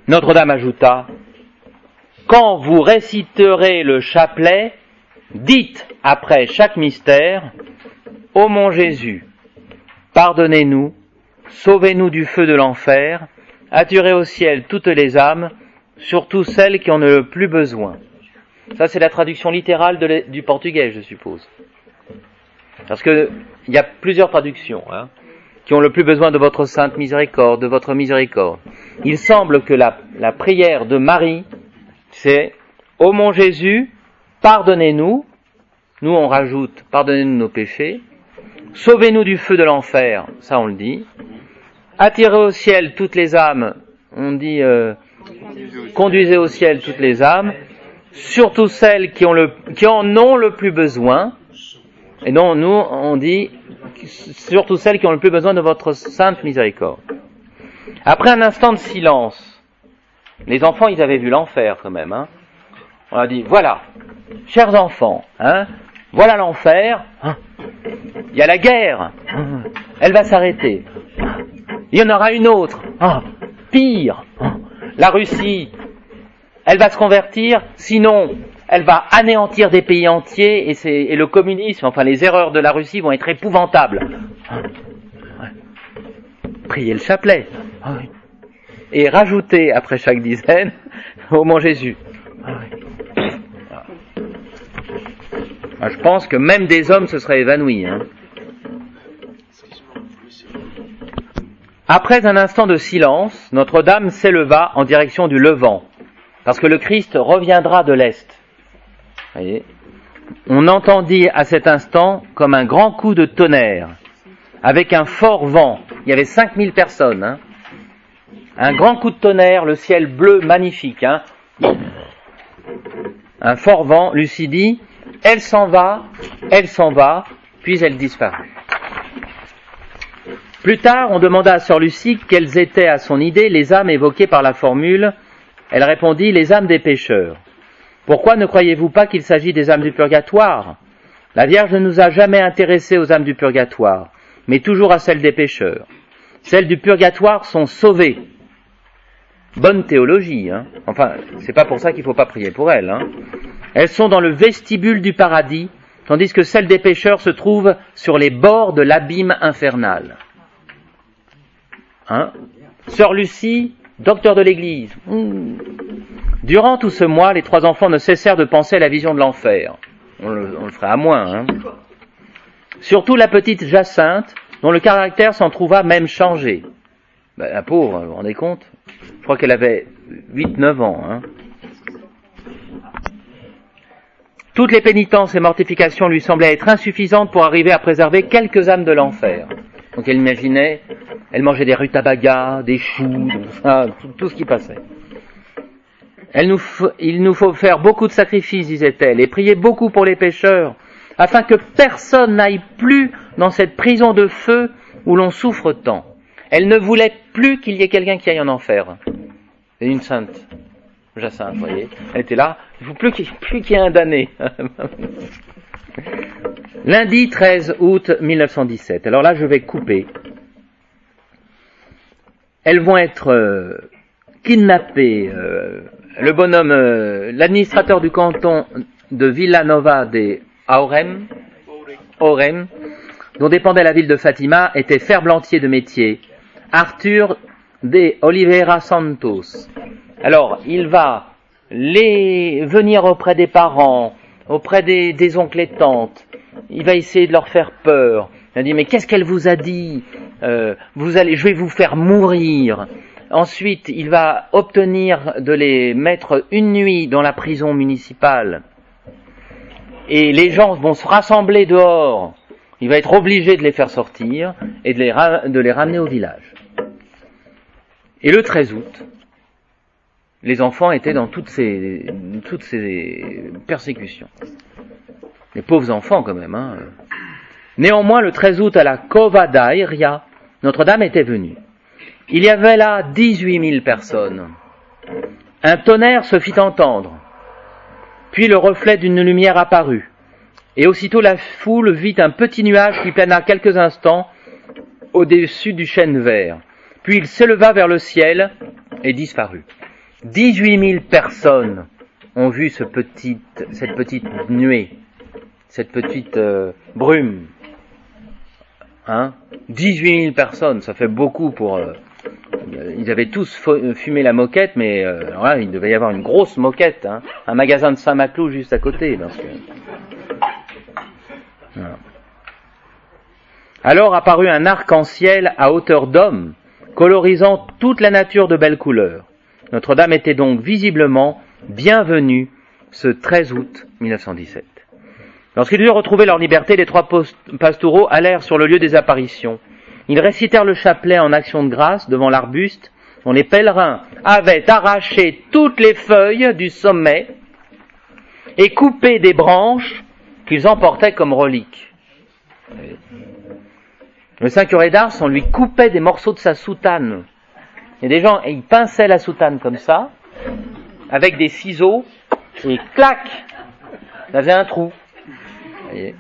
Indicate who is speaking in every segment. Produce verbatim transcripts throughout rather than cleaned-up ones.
Speaker 1: Notre-Dame ajouta, « Quand vous réciterez le chapelet, dites après chaque mystère, « Ô mon Jésus, pardonnez-nous, sauvez-nous du feu de l'enfer, attirez au ciel toutes les âmes, surtout celles qui en ont le plus besoin. » Ça, c'est la traduction littérale de le, du portugais, je suppose. Parce que il y a plusieurs traductions, hein, qui ont le plus besoin de votre sainte miséricorde, de votre miséricorde. Il semble que la, la prière de Marie, c'est « Ô mon Jésus, pardonnez-nous », nous on rajoute « Pardonnez-nous nos péchés », « Sauvez-nous du feu de l'enfer », ça on le dit, « Attirez au ciel toutes les âmes », on dit euh, « Conduisez au ciel toutes les âmes », surtout celles qui, ont le, qui en ont le plus besoin, et non, nous on dit « Surtout celles qui ont le plus besoin de votre sainte miséricorde ». Après un instant de silence, les enfants ils avaient vu l'enfer quand même, hein. On a dit « Voilà, chers enfants, hein, voilà l'enfer, hein. Il y a la guerre, elle va s'arrêter. Il y en aura une autre, ah, pire, la Russie, elle va se convertir, sinon elle va anéantir des pays entiers et, c'est, et le communisme, enfin les erreurs de la Russie vont être épouvantables. Priez le chapelet et rajoutez après chaque dizaine, ô mon Jésus. Je pense que même des hommes se seraient évanouis, hein. Après un instant de silence, Notre-Dame s'éleva en direction du Levant, parce que le Christ reviendra de l'Est. Voyez, on entendit à cet instant comme un grand coup de tonnerre, avec un fort vent. Il y avait cinq mille personnes, hein. Un grand coup de tonnerre, le ciel bleu magnifique, hein. Un fort vent, Lucie dit, elle s'en va, elle s'en va, puis elle disparut. Plus tard, on demanda à sœur Lucie quelles étaient à son idée les âmes évoquées par la formule. Elle répondit, les âmes des pécheurs. Pourquoi ne croyez-vous pas qu'il s'agit des âmes du purgatoire ? La Vierge ne nous a jamais intéressés aux âmes du purgatoire, mais toujours à celles des pécheurs. Celles du purgatoire sont sauvées. Bonne théologie, hein. Enfin, c'est pas pour ça qu'il faut pas prier pour elles, hein. Elles sont dans le vestibule du paradis, tandis que celles des pécheurs se trouvent sur les bords de l'abîme infernal. Hein? Sœur Lucie, docteur de l'Église. Mmh. Durant tout ce mois, les trois enfants ne cessèrent de penser à la vision de l'enfer. On le, on le ferait à moins, hein. Surtout la petite Jacinthe, dont le caractère s'en trouva même changé. Ben, la pauvre, vous vous rendez compte ? Je crois qu'elle avait huit neuf ans, hein. Toutes les pénitences et mortifications lui semblaient être insuffisantes pour arriver à préserver quelques âmes de l'enfer. Donc elle imaginait, elle mangeait des rutabagas, des choux, ah, tout, tout ce qui passait. Elle nous f- il nous faut faire beaucoup de sacrifices, disait-elle, et prier beaucoup pour les pécheurs, afin que personne n'aille plus dans cette prison de feu où l'on souffre tant. Elle ne voulait plus qu'il y ait quelqu'un qui aille en enfer. C'est une sainte. Jacinthe, vous voyez, elle était là, il ne faut plus qu'il, plus qu'il y ait un damné. Lundi treize août mille neuf cent dix-sept. Alors là, je vais couper. Elles vont être euh, kidnappées. Euh, le bonhomme, euh, l'administrateur du canton de Villanova de Aurem, Aurem, dont dépendait la ville de Fatima, était ferblantier de métier, Arthur de Oliveira Santos. Alors, il va les venir auprès des parents, auprès des, des oncles et tantes. Il va essayer de leur faire peur. Il va dire, mais qu'est-ce qu'elle vous a dit ? euh, vous allez, je vais vous faire mourir. Ensuite, il va obtenir de les mettre une nuit dans la prison municipale. Et les gens vont se rassembler dehors. Il va être obligé de les faire sortir et de les, ra- de les ramener au village. Et le treize août, les enfants étaient dans toutes ces, toutes ces persécutions. Les pauvres enfants quand même, hein. Néanmoins, le treize août, à la Cova da Iria, Notre-Dame était venue. Il y avait là dix-huit mille personnes. Un tonnerre se fit entendre. Puis le reflet d'une lumière apparut. Et aussitôt la foule vit un petit nuage qui plana quelques instants au-dessus du chêne vert. Puis il s'éleva vers le ciel et disparut. dix-huit mille personnes ont vu ce petit, cette petite nuée, cette petite euh, brume. Hein, dix-huit mille personnes, ça fait beaucoup pour... Euh, ils avaient tous fumé la moquette, mais euh, alors là, il devait y avoir une grosse moquette, hein, un magasin de Saint-Maclou juste à côté. Parce que... voilà. Alors apparut un arc-en-ciel à hauteur d'homme, colorisant toute la nature de belles couleurs. Notre-Dame était donc visiblement bienvenue ce treize août mille neuf cent dix-sept. Lorsqu'ils eurent retrouvé leur liberté, les trois pastoraux allèrent sur le lieu des apparitions. Ils récitèrent le chapelet en action de grâce devant l'arbuste dont les pèlerins avaient arraché toutes les feuilles du sommet et coupé des branches qu'ils emportaient comme reliques. Le Saint Curé d'Ars, on lui coupait des morceaux de sa soutane. Et des gens, ils pinçaient la soutane comme ça, avec des ciseaux, et clac, ça faisait un trou. Vous voyez.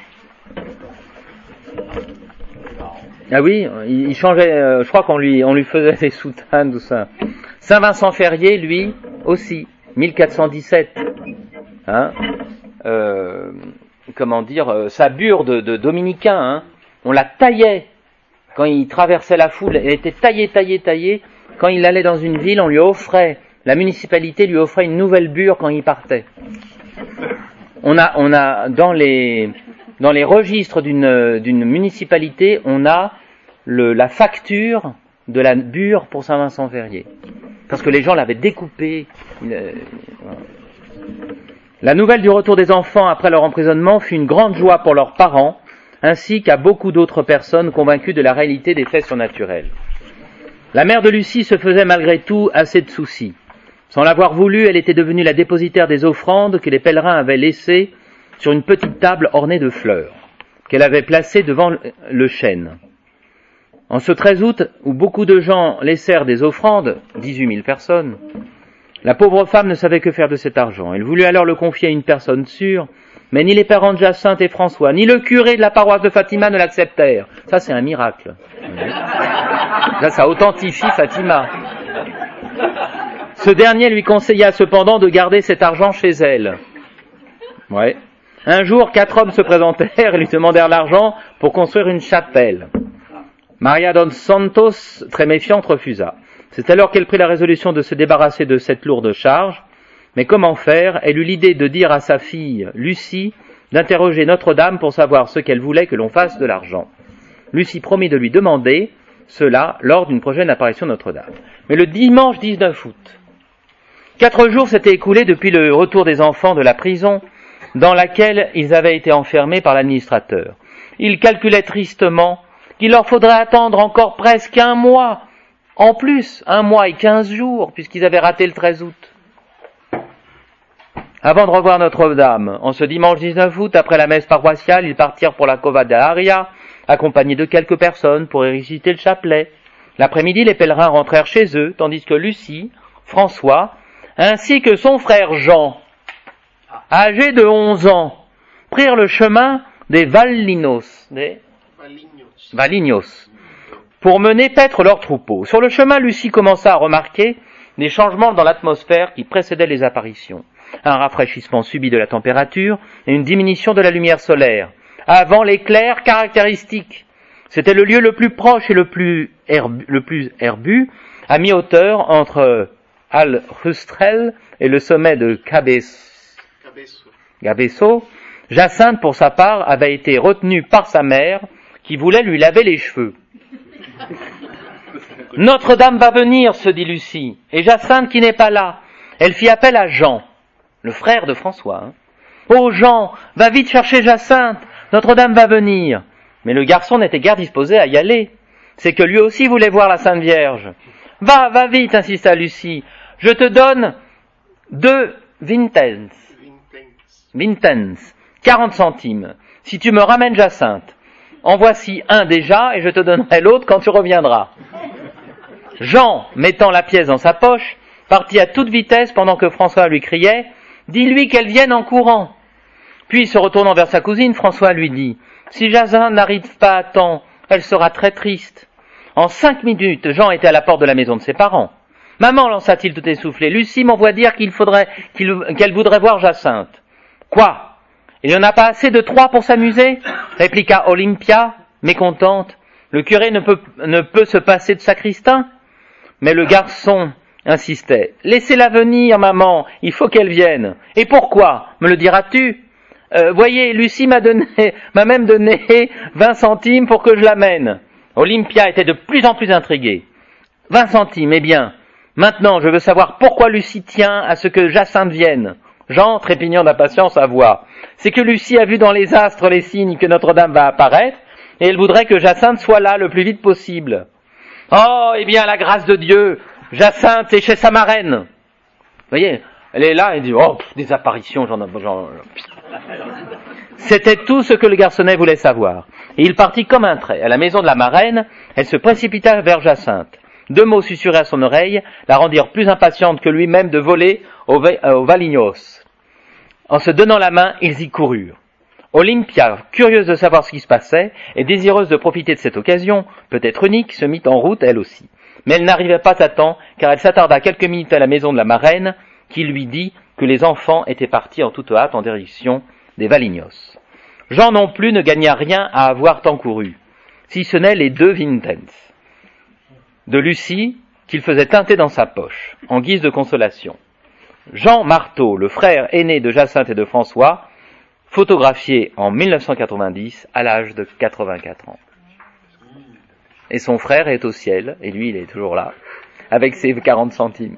Speaker 1: Ah oui, il changeait, euh, je crois qu'on lui, on lui faisait des soutanes, tout ça. Saint Vincent Ferrier, lui, aussi, mille quatre cent dix-sept. Hein, euh, comment dire, euh, sa bure de, de dominicain, hein, on la taillait. Quand il traversait la foule, elle était taillée, taillée, taillée. Quand il allait dans une ville, on lui offrait, la municipalité lui offrait une nouvelle bure quand il partait. On a, on a, dans les, dans les registres d'une, d'une municipalité, on a le, la facture de la bure pour Saint-Vincent-Ferrier. Parce que les gens l'avaient découpée. Euh, voilà. La nouvelle du retour des enfants après leur emprisonnement fut une grande joie pour leurs parents, ainsi qu'à beaucoup d'autres personnes convaincues de la réalité des faits surnaturels. La mère de Lucie se faisait malgré tout assez de soucis. Sans l'avoir voulu, elle était devenue la dépositaire des offrandes que les pèlerins avaient laissées sur une petite table ornée de fleurs, qu'elle avait placée devant le chêne. En ce treize août, où beaucoup de gens laissèrent des offrandes, dix-huit mille personnes, la pauvre femme ne savait que faire de cet argent. Elle voulut alors le confier à une personne sûre, mais ni les parents de Jacinthe et François, ni le curé de la paroisse de Fatima ne l'acceptèrent. Ça, c'est un miracle. Là, ça authentifie Fatima. Ce dernier lui conseilla cependant de garder cet argent chez elle. Ouais. Un jour, quatre hommes se présentèrent et lui demandèrent l'argent pour construire une chapelle. Maria dos Santos, très méfiante, refusa. C'est alors qu'elle prit la résolution de se débarrasser de cette lourde charge. Mais comment faire? Elle eut l'idée de dire à sa fille, Lucie, d'interroger Notre-Dame pour savoir ce qu'elle voulait que l'on fasse de l'argent. Lucie promit de lui demander cela lors d'une prochaine apparition de Notre-Dame. Mais le dimanche dix-neuf août, quatre jours s'étaient écoulés depuis le retour des enfants de la prison dans laquelle ils avaient été enfermés par l'administrateur. Ils calculaient tristement qu'il leur faudrait attendre encore presque un mois, en plus, un mois et quinze jours, puisqu'ils avaient raté le treize août. Avant de revoir Notre-Dame, en ce dimanche dix-neuf août, après la messe paroissiale, ils partirent pour la Cova d'Aria, accompagnés de quelques personnes pour y réciter le chapelet. L'après-midi, les pèlerins rentrèrent chez eux, tandis que Lucie, François, ainsi que son frère Jean, âgé de onze ans, prirent le chemin des Vallinos, des Valignos, pour mener paître leurs troupeaux. Sur le chemin, Lucie commença à remarquer des changements dans l'atmosphère qui précédaient les apparitions. Un rafraîchissement subit de la température et une diminution de la lumière solaire, avant l'éclair caractéristique. C'était le lieu le plus proche et le plus herbu, le plus herbu à mi-hauteur entre Al-Rustrel et le sommet de Cabeço. Jacinthe, pour sa part, avait été retenue par sa mère, qui voulait lui laver les cheveux. Notre-Dame va venir, se dit Lucie, et Jacinthe qui n'est pas là. Elle fit appel à Jean, le frère de François. Hein. Oh Jean, va vite chercher Jacinthe, Notre-Dame va venir. Mais le garçon n'était guère disposé à y aller. C'est que lui aussi voulait voir la Sainte Vierge. Va, va vite, insista Lucie. Je te donne deux vintens. Vintens. quarante centimes. Si tu me ramènes Jacinthe. En voici un déjà, et je te donnerai l'autre quand tu reviendras. Jean, mettant la pièce dans sa poche, partit à toute vitesse pendant que François lui criait « Dis-lui qu'elle vienne en courant !» Puis, se retournant vers sa cousine, François lui dit « Si Jacinthe n'arrive pas à temps, elle sera très triste. » En cinq minutes, Jean était à la porte de la maison de ses parents. Maman, lança-t-il tout essoufflé, Lucie m'envoie dire qu'il faudrait, qu'il, qu'elle voudrait voir Jacinthe. Quoi? Il n'y en a pas assez de trois pour s'amuser? Répliqua Olympia, mécontente. Le curé ne peut, ne peut se passer de sacristain? Mais le garçon insistait. Laissez-la venir, maman, il faut qu'elle vienne. Et pourquoi? Me le diras-tu? Euh, voyez, Lucie m'a donné, m'a même donné vingt centimes pour que je l'amène. Olympia était de plus en plus intriguée. Vingt centimes, eh bien, maintenant je veux savoir pourquoi Lucie tient à ce que Jacinthe vienne. Jean, trépignant d'impatience, avoua. C'est que Lucie a vu dans les astres les signes que Notre-Dame va apparaître, et elle voudrait que Jacinthe soit là le plus vite possible. Oh, eh bien, la grâce de Dieu, Jacinthe est chez sa marraine. Vous voyez, elle est là, et dit, oh, pff, des apparitions, j'en ai... J'en... C'était tout ce que le garçonnet voulait savoir. Et il partit comme un trait. À la maison de la marraine, elle se précipita vers Jacinthe. Deux mots susurrés à son oreille la rendirent plus impatiente que lui-même de voler au, Va- au Valignos. En se donnant la main, ils y coururent. Olympia, curieuse de savoir ce qui se passait et désireuse de profiter de cette occasion, peut-être unique, se mit en route elle aussi. Mais elle n'arrivait pas à temps, car elle s'attarda quelques minutes à la maison de la marraine, qui lui dit que les enfants étaient partis en toute hâte en direction des Valignos. Jean non plus ne gagna rien à avoir tant couru, si ce n'est les deux vintens de Lucie qu'il faisait teinter dans sa poche, en guise de consolation. Jean Marteau, le frère aîné de Jacinthe et de François, photographié en mille neuf cent quatre-vingt-dix à l'âge de quatre-vingt-quatre ans. Et son frère est au ciel, et lui il est toujours là, avec ses quarante centimes.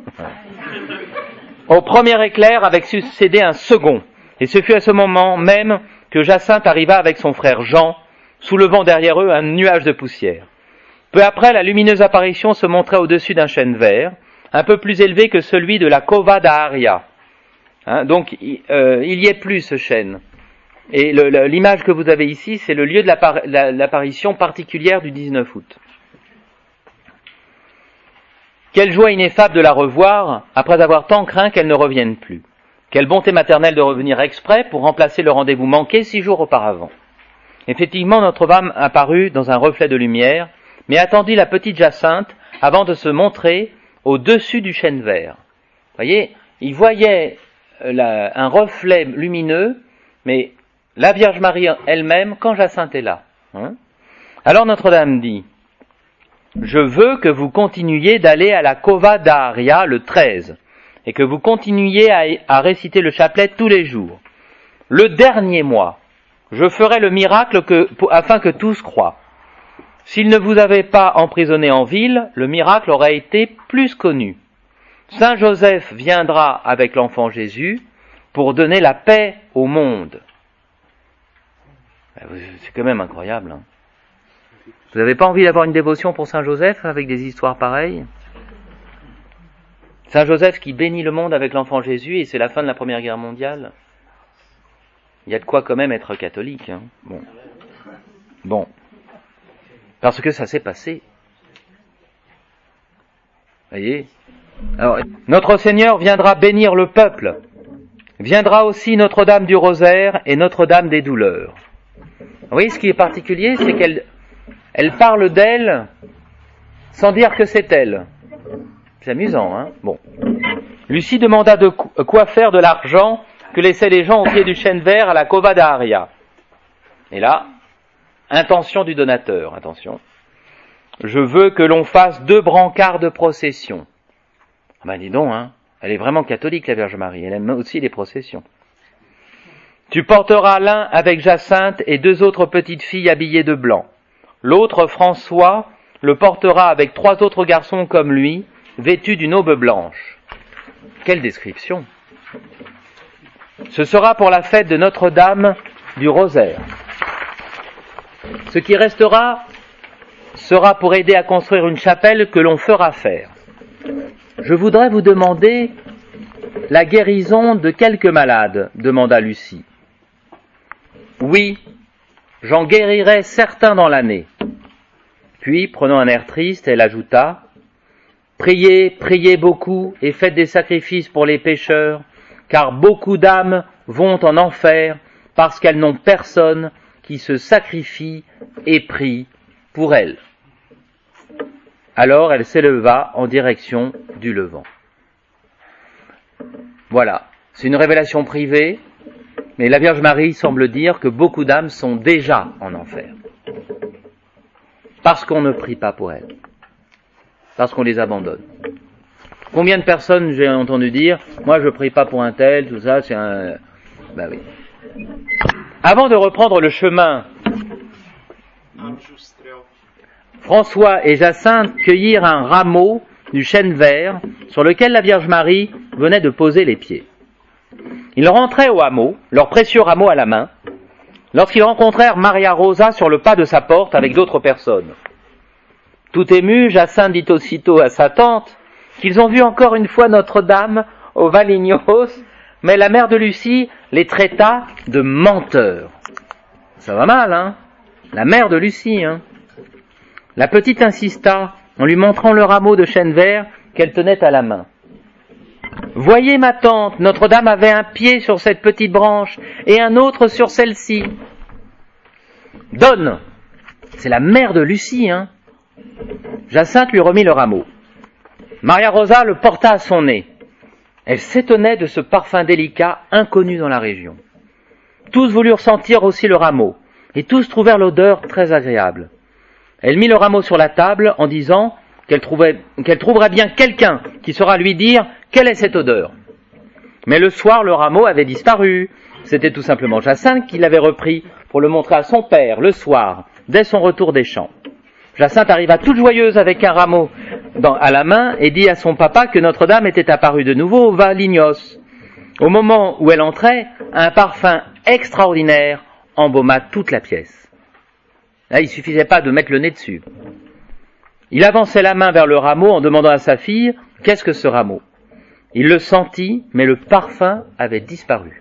Speaker 1: Au premier éclair avait succédé un second, et ce fut à ce moment même que Jacinthe arriva avec son frère Jean, soulevant derrière eux un nuage de poussière. Peu après, la lumineuse apparition se montrait au-dessus d'un chêne vert, un peu plus élevé que celui de la Cova d'Aria. Hein, donc, euh, il y est plus ce chêne. Et le, le, l'image que vous avez ici, c'est le lieu de l'appar- la, l'apparition particulière du dix-neuf août. Quelle joie ineffable de la revoir, après avoir tant craint qu'elle ne revienne plus. Quelle bonté maternelle de revenir exprès pour remplacer le rendez-vous manqué six jours auparavant. Effectivement, Notre-Dame apparut dans un reflet de lumière, mais attendit la petite Jacinthe avant de se montrer au-dessus du chêne vert. Vous voyez, il voyait la, un reflet lumineux, mais la Vierge Marie elle-même quand Jacinthe est là. Hein? Alors Notre-Dame dit, « Je veux que vous continuiez d'aller à la Cova d'Aria le treize, et que vous continuiez à, à réciter le chapelet tous les jours. Le dernier mois, je ferai le miracle que, pour, afin que tous croient. S'il ne vous avait pas emprisonné en ville, le miracle aurait été plus connu. Saint Joseph viendra avec l'enfant Jésus pour donner la paix au monde. » C'est quand même incroyable. Hein. Vous n'avez pas envie d'avoir une dévotion pour Saint Joseph avec des histoires pareilles? Saint Joseph qui bénit le monde avec l'enfant Jésus, et c'est la fin de la Première Guerre mondiale. Il y a de quoi quand même être catholique. Hein. Bon. Bon. Parce que ça s'est passé. Voyez? Alors, notre Seigneur viendra bénir le peuple. Viendra aussi Notre-Dame du Rosaire et Notre-Dame des Douleurs. Vous voyez, ce qui est particulier, c'est qu'elle elle parle d'elle sans dire que c'est elle. C'est amusant, hein? Bon. Lucie demanda de quoi faire de l'argent que laissaient les gens au pied du chêne vert à la Cova d'Aria. Et là, intention du donateur, attention. Je veux que l'on fasse deux brancards de procession. Ah ben dis donc, hein, elle est vraiment catholique, la Vierge Marie, elle aime aussi les processions. Tu porteras l'un avec Jacinthe et deux autres petites filles habillées de blanc. L'autre, François, le portera avec trois autres garçons comme lui, vêtus d'une aube blanche. Quelle description! Ce sera pour la fête de Notre-Dame du Rosaire. Ce qui restera sera pour aider à construire une chapelle que l'on fera faire. Je voudrais vous demander la guérison de quelques malades, demanda Lucie. Oui, j'en guérirai certains dans l'année. Puis, prenant un air triste, elle ajouta, priez, priez beaucoup et faites des sacrifices pour les pécheurs, car beaucoup d'âmes vont en enfer parce qu'elles n'ont personne qui se sacrifie et prie pour elles. Alors elle s'éleva en direction du du Levant. Voilà, c'est une révélation privée, mais la Vierge Marie semble dire que beaucoup d'âmes sont déjà en enfer. Parce qu'on ne prie pas pour elles. Parce qu'on les abandonne. Combien de personnes j'ai entendu dire, moi je prie pas pour un tel, tout ça, c'est un... Ben oui. Avant de reprendre le chemin, François et Jacinthe cueillirent un rameau du chêne vert sur lequel la Vierge Marie venait de poser les pieds. Ils rentraient au hameau, leur précieux rameau à la main, lorsqu'ils rencontrèrent Maria Rosa sur le pas de sa porte avec d'autres personnes. Tout ému, Jacinthe dit aussitôt à sa tante qu'ils ont vu encore une fois Notre-Dame au Valignos, mais la mère de Lucie les traita de menteurs. Ça va mal, hein? La mère de Lucie, hein? La petite insista en lui montrant le rameau de chêne vert qu'elle tenait à la main. « Voyez ma tante, Notre-Dame avait un pied sur cette petite branche et un autre sur celle-ci. »« Donne !» C'est la mère de Lucie, hein. Jacinthe lui remit le rameau. Maria Rosa le porta à son nez. Elle s'étonnait de ce parfum délicat inconnu dans la région. Tous voulurent sentir aussi le rameau, et tous trouvèrent l'odeur très agréable. Elle mit le rameau sur la table en disant qu'elle, trouvait, qu'elle trouverait bien quelqu'un qui saura lui dire quelle est cette odeur. Mais le soir, le rameau avait disparu. C'était tout simplement Jacinthe qui l'avait repris pour le montrer à son père le soir, dès son retour des champs. Jacinthe arriva toute joyeuse avec un rameau dans, à la main et dit à son papa que Notre-Dame était apparue de nouveau au Valignos. Au moment où elle entrait, un parfum extraordinaire embauma toute la pièce. Là, il suffisait pas de mettre le nez dessus. Il avançait la main vers le rameau en demandant à sa fille « Qu'est-ce que ce rameau ?» Il le sentit, mais le parfum avait disparu.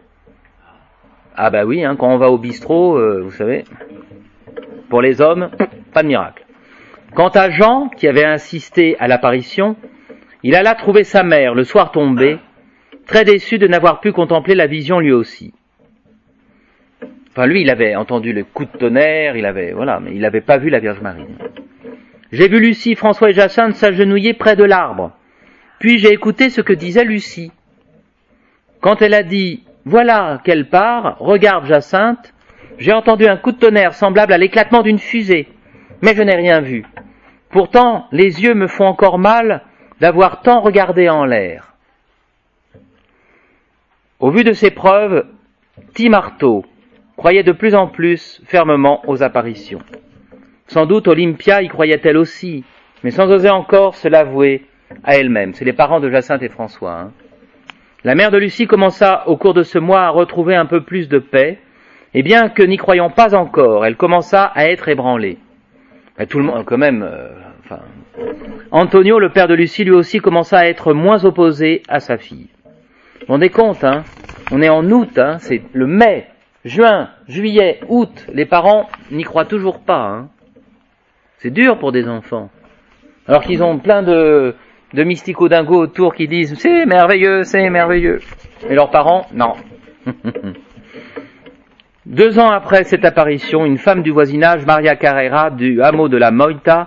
Speaker 1: Ah bah oui, hein, quand on va au bistrot, euh, vous savez, pour les hommes, pas de miracle. Quant à Jean, qui avait insisté à l'apparition, il alla trouver sa mère le soir tombé, très déçu de n'avoir pu contempler la vision lui aussi. Enfin, lui, il avait entendu le coup de tonnerre, il avait, voilà, mais il n'avait pas vu la Vierge Marie. J'ai vu Lucie, François et Jacinthe s'agenouiller près de l'arbre. Puis j'ai écouté ce que disait Lucie. Quand elle a dit « Voilà qu'elle part, regarde Jacinthe », j'ai entendu un coup de tonnerre semblable à l'éclatement d'une fusée, mais je n'ai rien vu. Pourtant, les yeux me font encore mal d'avoir tant regardé en l'air. Au vu de ces preuves, Timarto croyait de plus en plus fermement aux apparitions. Sans doute Olympia y croyait-elle aussi, mais sans oser encore se l'avouer à elle-même. C'est les parents de Jacinthe et François. Hein. La mère de Lucie commença au cours de ce mois à retrouver un peu plus de paix, et bien que n'y croyant pas encore, elle commença à être ébranlée. Et tout le monde, quand même, euh, enfin... Antonio, le père de Lucie, lui aussi commença à être moins opposé à sa fille. Vous vous rendez compte, hein? On est en août, hein? C'est le mai, juin, juillet, août. Les parents n'y croient toujours pas, hein? C'est dur pour des enfants. Alors qu'ils ont plein de, de mystico-dingos autour qui disent « c'est merveilleux, c'est merveilleux ». Et leurs parents, non. Deux ans après cette apparition, une femme du voisinage, Maria Carrera, du hameau de la Moita,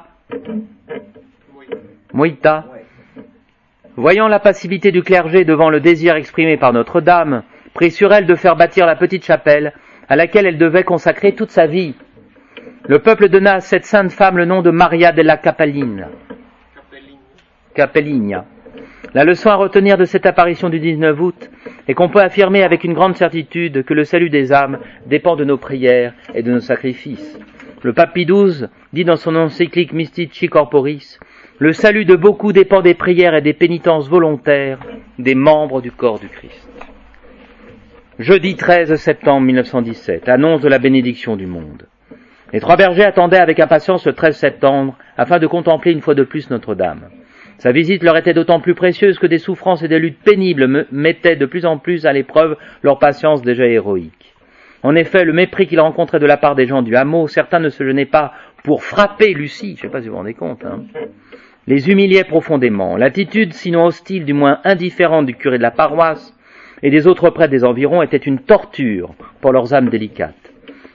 Speaker 1: Moita, voyant la passivité du clergé devant le désir exprimé par Notre-Dame, prit sur elle de faire bâtir la petite chapelle à laquelle elle devait consacrer toute sa vie. Le peuple donna à cette sainte femme le nom de Maria della Capellina. Capelligna. La leçon à retenir de cette apparition du dix-neuf août est qu'on peut affirmer avec une grande certitude que le salut des âmes dépend de nos prières et de nos sacrifices. Le pape Pie douze dit dans son encyclique Mystici Corporis « Le salut de beaucoup dépend des prières et des pénitences volontaires des membres du corps du Christ. » Jeudi treize septembre mille neuf cent dix-sept, annonce de la bénédiction du monde. Les trois bergers attendaient avec impatience le treize septembre afin de contempler une fois de plus Notre-Dame. Sa visite leur était d'autant plus précieuse que des souffrances et des luttes pénibles mettaient de plus en plus à l'épreuve leur patience déjà héroïque. En effet, le mépris qu'ils rencontraient de la part des gens du hameau, certains ne se gênaient pas pour frapper Lucie, je ne sais pas si vous vous rendez compte, hein, les humiliait profondément. L'attitude, sinon hostile, du moins indifférente du curé de la paroisse et des autres prêtres des environs était une torture pour leurs âmes délicates.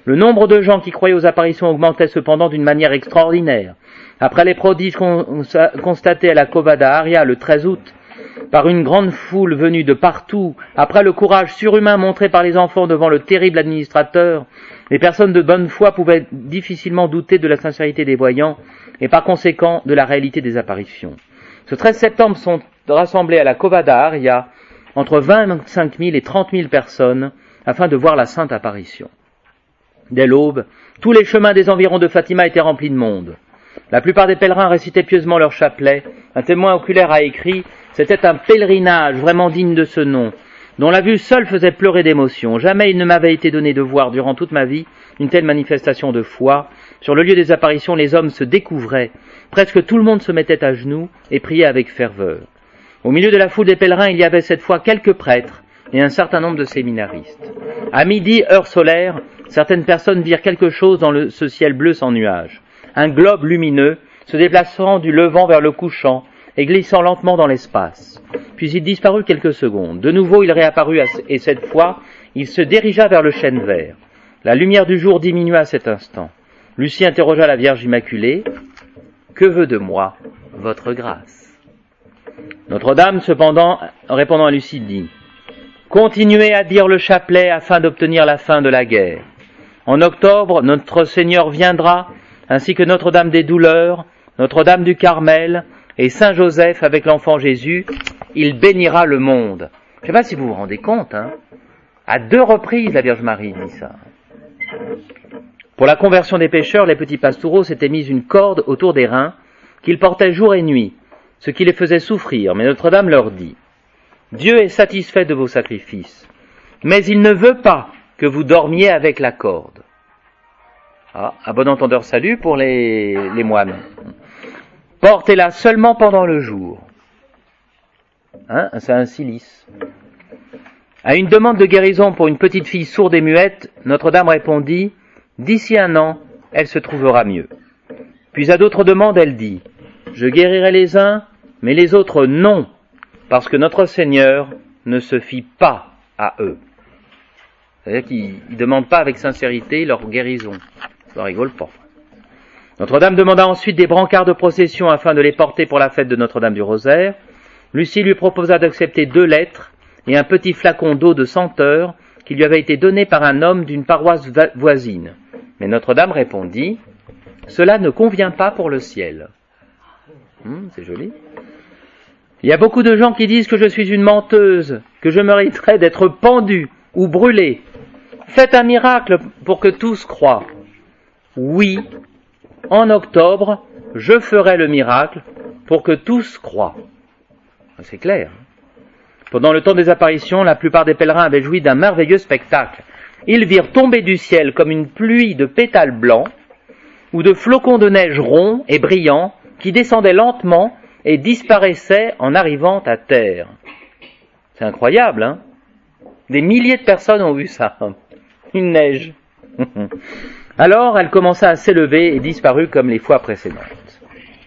Speaker 1: Le nombre de gens qui croyaient aux apparitions augmentait cependant d'une manière extraordinaire. Après les prodiges constatés à la Covada Aria le treize août, par une grande foule venue de partout, après le courage surhumain montré par les enfants devant le terrible administrateur, les personnes de bonne foi pouvaient difficilement douter de la sincérité des voyants et par conséquent de la réalité des apparitions. Ce treize septembre sont rassemblés à la Covada Aria entre vingt-cinq mille et trente mille personnes afin de voir la sainte apparition. Dès l'aube, tous les chemins des environs de Fatima étaient remplis de monde. La plupart des pèlerins récitaient pieusement leur chapelet. Un témoin oculaire a écrit « C'était un pèlerinage vraiment digne de ce nom, dont la vue seule faisait pleurer d'émotion. Jamais il ne m'avait été donné de voir durant toute ma vie une telle manifestation de foi. Sur le lieu des apparitions, les hommes se découvraient. Presque tout le monde se mettait à genoux et priait avec ferveur. Au milieu de la foule des pèlerins, il y avait cette fois quelques prêtres et un certain nombre de séminaristes. À midi, heure solaire, certaines personnes virent quelque chose dans le, ce ciel bleu sans nuages. Un globe lumineux se déplaçant du levant vers le couchant et glissant lentement dans l'espace. Puis il disparut quelques secondes. De nouveau, il réapparut et cette fois, il se dirigea vers le chêne vert. La lumière du jour diminua à cet instant. Lucie interrogea la Vierge Immaculée. « Que veut de moi votre grâce ?» Notre-Dame, cependant, répondant à Lucie, dit « Continuez à dire le chapelet afin d'obtenir la fin de la guerre. En octobre, notre Seigneur viendra, ainsi que Notre-Dame des Douleurs, Notre-Dame du Carmel et Saint Joseph avec l'enfant Jésus. Il bénira le monde. » Je ne sais pas si vous vous rendez compte, hein. À deux reprises, la Vierge Marie dit ça. Pour la conversion des pécheurs, les petits pastoureaux s'étaient mis une corde autour des reins qu'ils portaient jour et nuit, ce qui les faisait souffrir. Mais Notre-Dame leur dit « Dieu est satisfait de vos sacrifices, mais il ne veut pas que vous dormiez avec la corde. » Ah, à bon entendeur salut pour les, les moines. « Portez-la seulement pendant le jour. » Hein, c'est un cilice. À une demande de guérison pour une petite fille sourde et muette, Notre-Dame répondit « D'ici un an, elle se trouvera mieux. » Puis à d'autres demandes, elle dit « Je guérirai les uns, mais les autres non, parce que notre Seigneur ne se fie pas à eux. » C'est-à-dire qu'ils ne demandent pas avec sincérité leur guérison. Ça rigole pas. Notre-Dame demanda ensuite des brancards de procession afin de les porter pour la fête de Notre-Dame du Rosaire. Lucie lui proposa d'accepter deux lettres et un petit flacon d'eau de senteur qui lui avait été donné par un homme d'une paroisse voisine. Mais Notre-Dame répondit « Cela ne convient pas pour le ciel. Hum, » C'est joli. Il y a beaucoup de gens qui disent que je suis une menteuse, que je mériterais d'être pendue ou brûlée. Faites un miracle pour que tous croient. Oui, en octobre, je ferai le miracle pour que tous croient. C'est clair. Pendant le temps des apparitions, la plupart des pèlerins avaient joui d'un merveilleux spectacle. Ils virent tomber du ciel comme une pluie de pétales blancs ou de flocons de neige ronds et brillants qui descendaient lentement et disparaissaient en arrivant à terre. C'est incroyable, hein? Des milliers de personnes ont vu ça. Une neige. Alors, elle commença à s'élever et disparut comme les fois précédentes.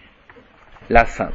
Speaker 1: La fin.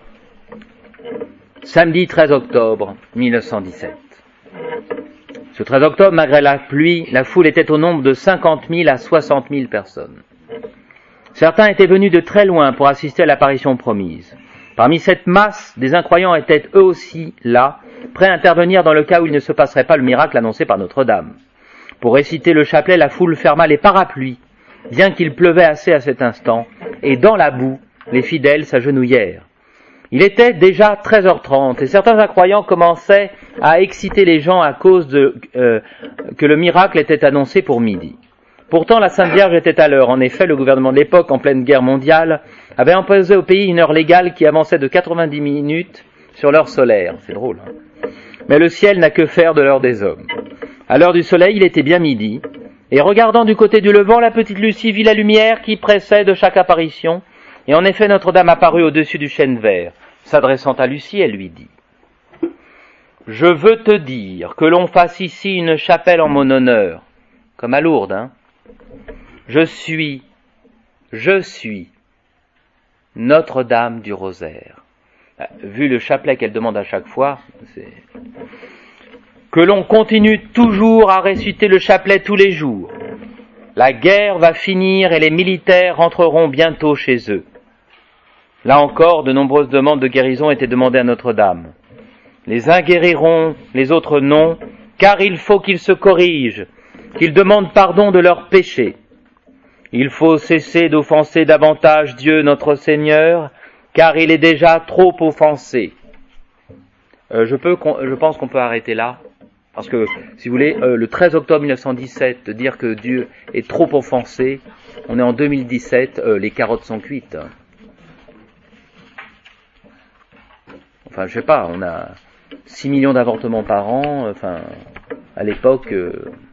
Speaker 1: Samedi treize octobre mille neuf cent dix-sept. Ce treize octobre, malgré la pluie, la foule était au nombre de cinquante mille à soixante mille personnes. Certains étaient venus de très loin pour assister à l'apparition promise. Parmi cette masse, des incroyants étaient eux aussi là, prêts à intervenir dans le cas où il ne se passerait pas le miracle annoncé par Notre-Dame. Pour réciter le chapelet, la foule ferma les parapluies, bien qu'il pleuvait assez à cet instant, et dans la boue, les fidèles s'agenouillèrent. Il était déjà treize heures trente, et certains incroyants commençaient à exciter les gens à cause de euh, que le miracle était annoncé pour midi. Pourtant, la Sainte Vierge était à l'heure. En effet, le gouvernement de l'époque, en pleine guerre mondiale, avait imposé au pays une heure légale qui avançait de quatre-vingt-dix minutes sur l'heure solaire. C'est drôle, hein? Mais le ciel n'a que faire de l'heure des hommes. À l'heure du soleil, il était bien midi, et regardant du côté du levant, la petite Lucie vit la lumière qui précède chaque apparition, et en effet Notre-Dame apparut au-dessus du chêne vert. S'adressant à Lucie, elle lui dit « Je veux te dire que l'on fasse ici une chapelle en mon honneur, comme à Lourdes, hein. Je suis, je suis Notre-Dame du Rosaire. » Vu le chapelet qu'elle demande à chaque fois, c'est... Que l'on continue toujours à réciter le chapelet tous les jours. La guerre va finir et les militaires rentreront bientôt chez eux. Là encore, de nombreuses demandes de guérison étaient demandées à Notre-Dame. Les uns guériront, les autres non, car il faut qu'ils se corrigent, qu'ils demandent pardon de leurs péchés. Il faut cesser d'offenser davantage Dieu notre Seigneur, car il est déjà trop offensé. Euh, je, peux, je pense qu'on peut arrêter là, parce que, si vous voulez, euh, le treize octobre mille neuf cent dix-sept, de dire que Dieu est trop offensé, on est en deux mille dix-sept, euh, les carottes sont cuites. Enfin, je sais pas, on a six millions d'avortements par an, enfin, à l'époque... Euh,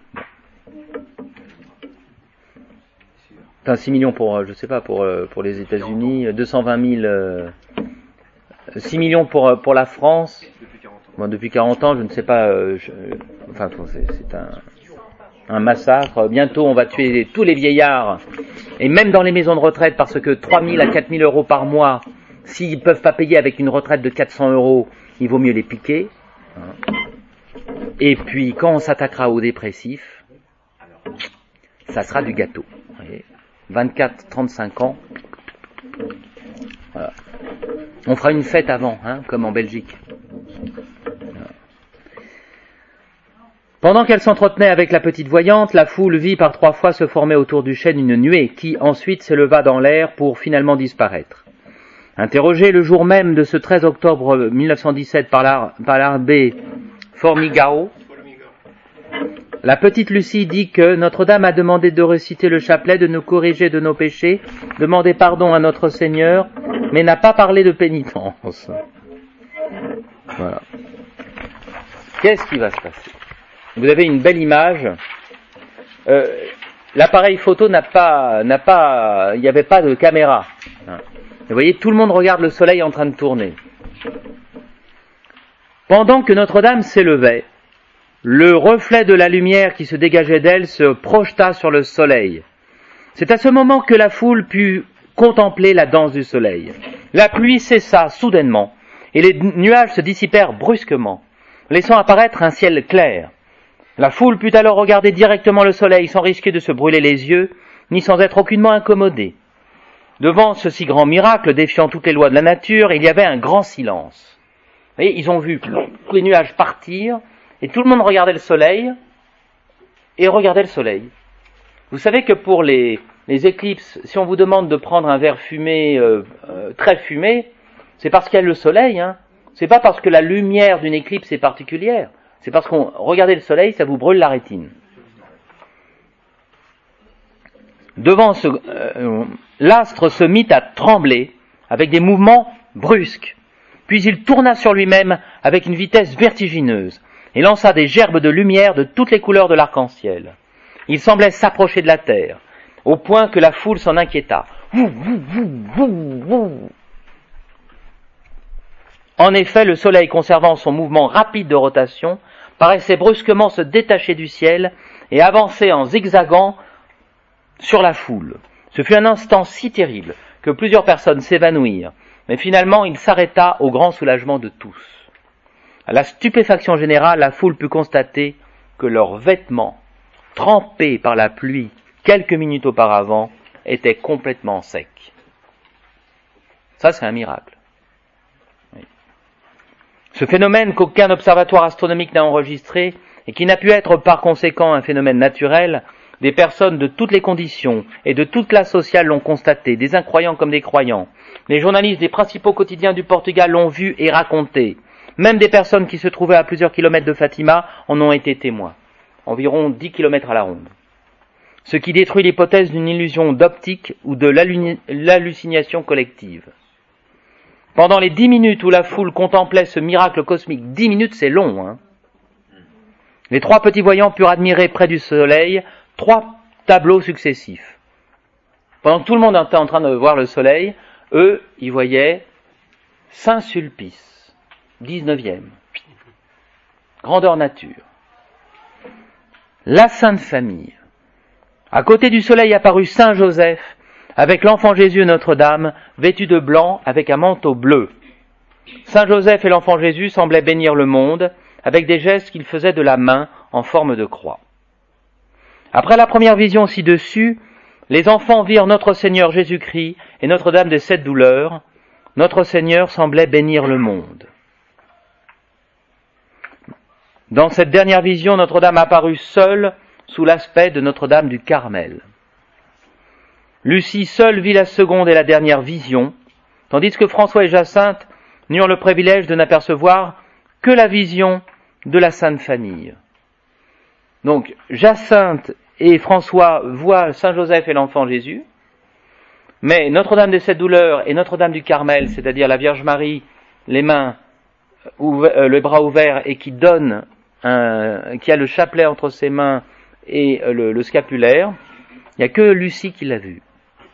Speaker 1: Enfin, six millions pour, je sais pas, pour, pour les États-Unis, deux cent vingt mille, euh, six millions pour, pour la France. Depuis quarante ans. Bon, depuis quarante ans, je ne sais pas, euh, je, enfin, c'est, c'est un, un massacre. Bientôt, on va tuer tous les vieillards, et même dans les maisons de retraite, parce que trois mille à quatre mille euros par mois, s'ils peuvent pas payer avec une retraite de quatre cents euros, il vaut mieux les piquer. Et puis, quand on s'attaquera aux dépressifs, ça sera du gâteau. Vous voyez, vingt-quatre à trente-cinq ans. Voilà. On fera une fête avant, hein, comme en Belgique. Voilà. Pendant qu'elle s'entretenait avec la petite voyante, la foule vit par trois fois se former autour du chêne une nuée, qui ensuite s'éleva dans l'air pour finalement disparaître. Interrogé le jour même de ce treize octobre mille neuf cent dix-sept par, la, par l'abbé Formigao, la petite Lucie dit que Notre-Dame a demandé de réciter le chapelet, de nous corriger de nos péchés, demander pardon à notre Seigneur, mais n'a pas parlé de pénitence. Voilà. Qu'est-ce qui va se passer? Vous avez une belle image. Euh, l'appareil photo n'a pas, n'a pas, il n'y avait pas de caméra. Vous voyez, tout le monde regarde le soleil en train de tourner. Pendant que Notre-Dame s'élevait, le reflet de la lumière qui se dégageait d'elle se projeta sur le soleil. C'est à ce moment que la foule put contempler la danse du soleil. La pluie cessa soudainement, et les nuages se dissipèrent brusquement, laissant apparaître un ciel clair. La foule put alors regarder directement le soleil sans risquer de se brûler les yeux, ni sans être aucunement incommodée. Devant ce si grand miracle, défiant toutes les lois de la nature, il y avait un grand silence. Vous voyez, ils ont vu tous les nuages partir, et tout le monde regardait le soleil, et regardait le soleil. Vous savez que pour les, les éclipses, si on vous demande de prendre un verre fumé, euh, euh, très fumé, c'est parce qu'il y a le soleil, hein. C'est pas parce que la lumière d'une éclipse est particulière, c'est parce qu'on regardez le soleil, ça vous brûle la rétine. Devant ce, euh, l'astre se mit à trembler avec des mouvements brusques, puis il tourna sur lui-même avec une vitesse vertigineuse et lança des gerbes de lumière de toutes les couleurs de l'arc-en-ciel. Il semblait s'approcher de la terre, au point que la foule s'en inquiéta. En effet, le soleil, conservant son mouvement rapide de rotation, paraissait brusquement se détacher du ciel et avancer en zigzagant sur la foule. Ce fut un instant si terrible que plusieurs personnes s'évanouirent, mais finalement il s'arrêta au grand soulagement de tous. À la stupéfaction générale, la foule put constater que leurs vêtements, trempés par la pluie quelques minutes auparavant, étaient complètement secs. Ça, c'est un miracle. Oui. Ce phénomène qu'aucun observatoire astronomique n'a enregistré et qui n'a pu être par conséquent un phénomène naturel, des personnes de toutes les conditions et de toute classe sociale l'ont constaté, des incroyants comme des croyants. Les journalistes des principaux quotidiens du Portugal l'ont vu et raconté. Même des personnes qui se trouvaient à plusieurs kilomètres de Fatima en ont été témoins. Environ dix kilomètres à la ronde. Ce qui détruit l'hypothèse d'une illusion d'optique ou de l'hallucination collective. Pendant les dix minutes où la foule contemplait ce miracle cosmique, dix minutes c'est long, hein. Les trois petits voyants purent admirer près du soleil trois tableaux successifs. Pendant que tout le monde était en train de voir le soleil, eux, ils voyaient Saint-Sulpice, dix-neuvième, grandeur nature. La Sainte Famille. À côté du soleil apparut Saint Joseph, avec l'enfant Jésus et Notre-Dame, vêtu de blanc avec un manteau bleu. Saint Joseph et l'enfant Jésus semblaient bénir le monde, avec des gestes qu'il faisait de la main en forme de croix. Après la première vision ci-dessus, les enfants virent notre Seigneur Jésus-Christ et Notre-Dame des Sept Douleurs. Notre Seigneur semblait bénir le monde. Dans cette dernière vision, Notre-Dame apparut seule sous l'aspect de Notre-Dame du Carmel. Lucie seule vit la seconde et la dernière vision, tandis que François et Jacinthe n'eurent le privilège de n'apercevoir que la vision de la Sainte Famille. Donc, Jacinthe et François voient Saint-Joseph et l'enfant Jésus, mais Notre-Dame des Sept Douleurs et Notre-Dame du Carmel, c'est-à-dire la Vierge Marie, les mains, ouverts, euh, les bras ouverts et qui donne, un, qui a le chapelet entre ses mains et euh, le, le scapulaire, il n'y a que Lucie qui l'a vu.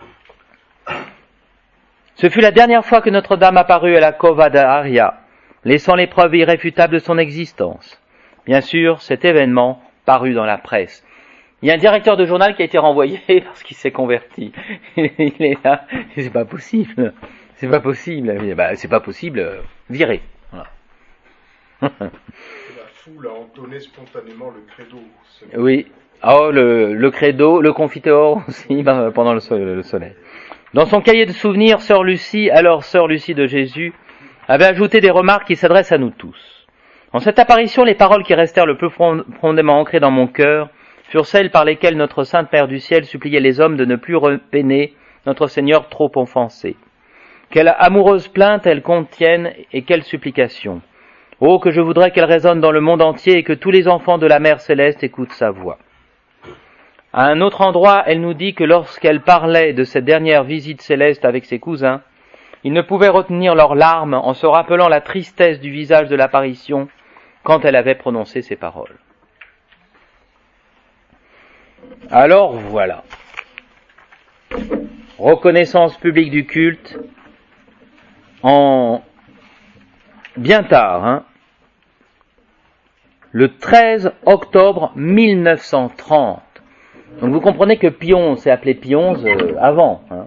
Speaker 1: Ce fut la dernière fois que Notre-Dame apparut à la Cova d'Aria, laissant les preuves irréfutables de son existence. Bien sûr, cet événement parut dans la presse. Il y a un directeur de journal qui a été renvoyé parce qu'il s'est converti. Il est là, c'est pas possible, c'est pas possible, bah, c'est pas possible, viré. Voilà.
Speaker 2: La foule a entonné spontanément le credo.
Speaker 1: Oui, oh, le, le credo, le confiteor aussi ben, pendant le, le soleil. Dans son cahier de souvenirs, sœur Lucie, alors sœur Lucie de Jésus, avait ajouté des remarques qui s'adressent à nous tous. En cette apparition, les paroles qui restèrent le plus profondément ancrées dans mon cœur furent celles par lesquelles notre Sainte Mère du Ciel suppliait les hommes de ne plus repeiner notre Seigneur trop offensé. Quelle amoureuse plainte elles contiennent et quelle supplication. Oh, que je voudrais qu'elles résonnent dans le monde entier et que tous les enfants de la Mère Céleste écoutent sa voix. À un autre endroit, elle nous dit que lorsqu'elle parlait de cette dernière visite céleste avec ses cousins, ils ne pouvaient retenir leurs larmes en se rappelant la tristesse du visage de l'apparition quand elle avait prononcé ces paroles. Alors voilà. Reconnaissance publique du culte en bien tard, hein, le treize octobre mille neuf cent trente. Donc vous comprenez que Pion s'est appelé Pionze euh, avant. Hein.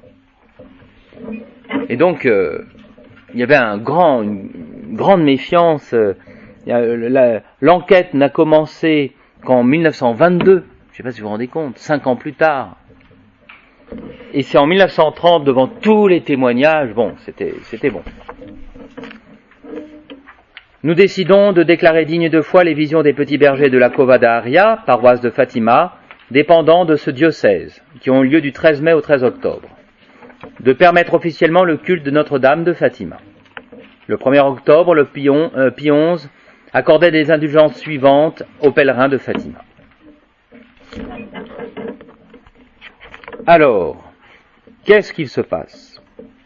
Speaker 1: Et donc euh, il y avait un grand, une, une grande méfiance. Euh, il y a, la, l'enquête n'a commencé qu'en mille neuf cent vingt-deux. Je ne sais pas si vous vous rendez compte, cinq ans plus tard. Et c'est en mille neuf cent trente, devant tous les témoignages, bon, c'était, c'était bon. Nous décidons de déclarer dignes de foi les visions des petits bergers de la Cova d'Aria, paroisse de Fatima, dépendant de ce diocèse, qui ont lieu du treize mai au treize octobre, de permettre officiellement le culte de Notre-Dame de Fatima. Le premier octobre, le Pion, euh, Pie onze accordait des indulgences suivantes aux pèlerins de Fatima. Alors, qu'est-ce qu'il se passe ?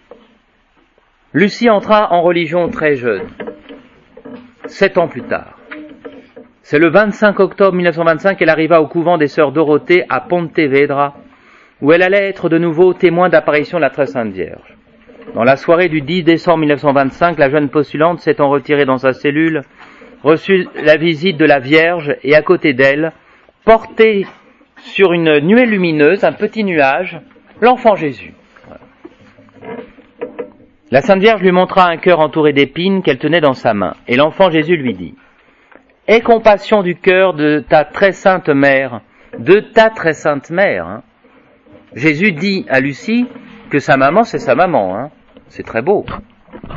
Speaker 1: Lucie entra en religion très jeune, sept ans plus tard. C'est le vingt-cinq octobre mille neuf cent vingt-cinq qu'elle arriva au couvent des sœurs Dorothée à Pontevedra, où elle allait être de nouveau témoin d'apparition de la Très Sainte Vierge. Dans la soirée du dix décembre mille neuf cent vingt-cinq, la jeune postulante s'étant retirée dans sa cellule, reçut la visite de la Vierge et à côté d'elle, porté sur une nuée lumineuse, un petit nuage, l'enfant Jésus. Voilà. La Sainte Vierge lui montra un cœur entouré d'épines qu'elle tenait dans sa main, et l'enfant Jésus lui dit « Aie compassion du cœur de ta très sainte mère, de ta très sainte mère. Hein. » Jésus dit à Lucie que sa maman, c'est sa maman. Hein. C'est très beau.